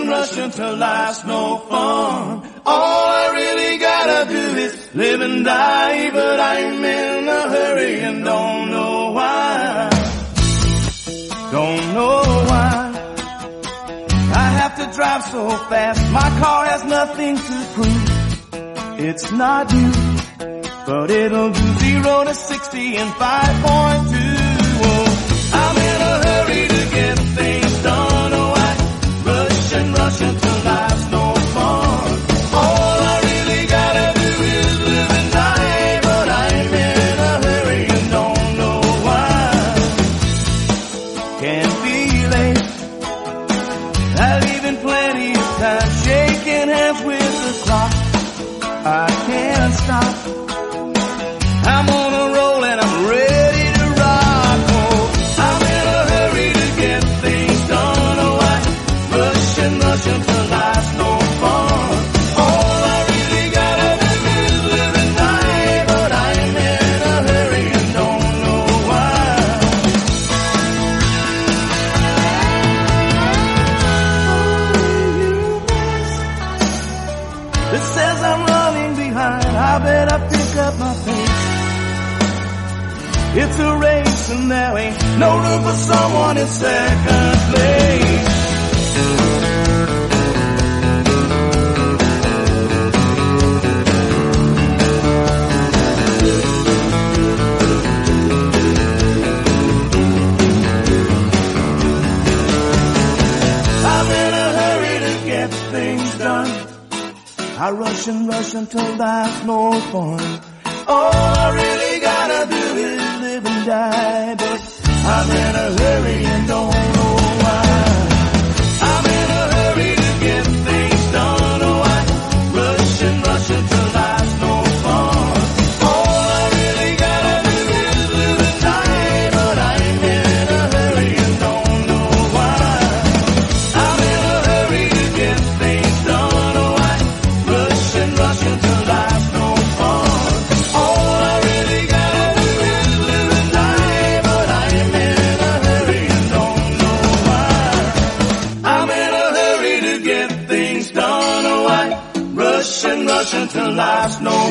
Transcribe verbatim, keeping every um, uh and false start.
rushing till life's no fun. All I really gotta do is live and die, but I'm in a hurry and don't know why. Don't know why I have to drive so fast. My car has nothing to prove. It's not you, but it'll do zero to sixty in five point two. Oh, I'm in a hurry to get things done. Oh, I rush and rush until life's no fun. All I really gotta do is live and die, but I'm in a hurry and don't know why. Can't be late. I've even plenty of time shaking hands with the clock. I can't stop. I'm on a roll and I'm ready to rock. Oh, I'm in a hurry to get things done. Oh, I rush and rush until life's no fun. All I really gotta do is live and die, but I'm in a hurry and don't know why. It says I'm running behind. I better pick up my pace. It's a race and there ain't no room for someone in second place. I'm in a hurry to get things done. I rush and rush until life's no fun. All I really gotta do is live and die, but I'm in a hurry and don't know why. I'm in a hurry to get things done. Oh, I rush and rush until life's no fun. All I really gotta do is live and die, but I'm in a hurry and don't know why. I'm in a hurry to get things done. Oh, I rush and rush until life's no fun. All I really gotta do is live and die, but I'm in a hurry and don't know why. I'm in a hurry to get things done. Oh, I rush and rush until life's no